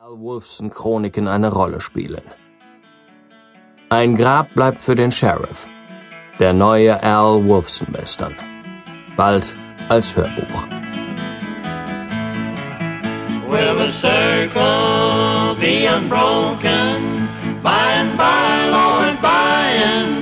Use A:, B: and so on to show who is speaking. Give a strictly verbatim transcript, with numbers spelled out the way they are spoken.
A: Al Wolfson Chroniken eine Rolle spielen. Ein Grab bleibt für den Sheriff. Der neue Al Wolfson Western. Bald als Hörbuch.
B: Will the circle be unbroken? By and by, Lord, by and